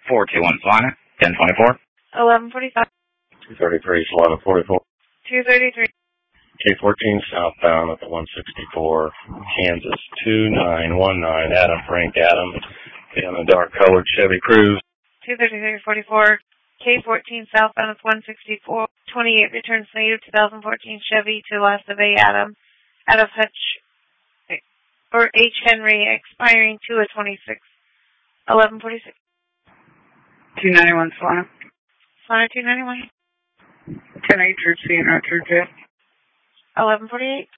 421 Solana, 1024. 1145. 233 Solana 44. 233. K14 southbound at the 164, Kansas 2919, Adam Frank Adam, in a dark colored Chevy Cruze. 23344. K14 southbound at 164, 28 returns native 2014 Chevy to Las Vegas Adam, out of Hutch, or H. Henry, expiring 2/26. 1146. 291 Solana. Solana 291. 10 True C and True J. 1148.